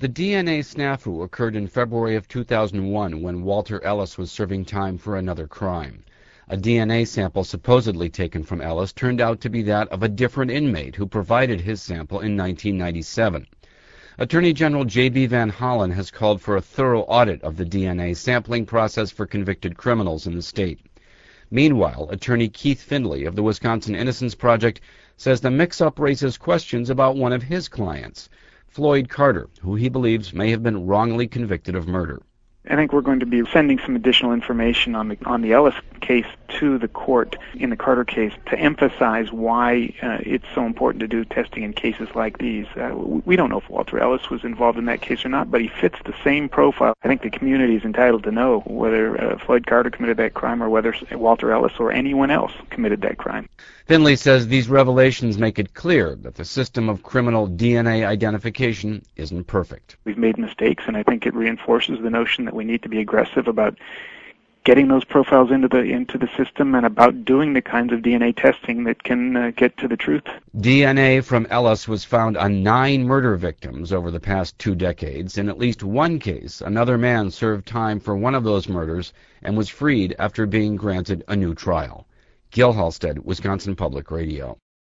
The DNA snafu occurred in February of 2001 when Walter Ellis was serving time for another crime. A DNA sample supposedly taken from Ellis turned out to be that of a different inmate who provided his sample in 1997. Attorney General J.B. Van Hollen has called for a thorough audit of the DNA sampling process for convicted criminals in the state. Meanwhile, attorney Keith Findlay of the Wisconsin Innocence Project says the mix-up raises questions about one of his clients, Floyd Carter, who he believes may have been wrongly convicted of murder. I think we're going to be sending some additional information on the Ellis case to the court in the Carter case to emphasize why it's so important to do testing in cases like these. We don't know if Walter Ellis was involved in that case or not, but he fits the same profile. I think the community is entitled to know whether Floyd Carter committed that crime or whether Walter Ellis or anyone else committed that crime. Findlay says these revelations make it clear that the system of criminal DNA identification isn't perfect. We've made mistakes, and I think it reinforces the notion that we need to be aggressive about getting those profiles into the system and about doing the kinds of DNA testing that can get to the truth. DNA from Ellis was found on 9 murder victims over the past 2 decades. In at least one case, another man served time for one of those murders and was freed after being granted a new trial. Gil Halstead, Wisconsin Public Radio.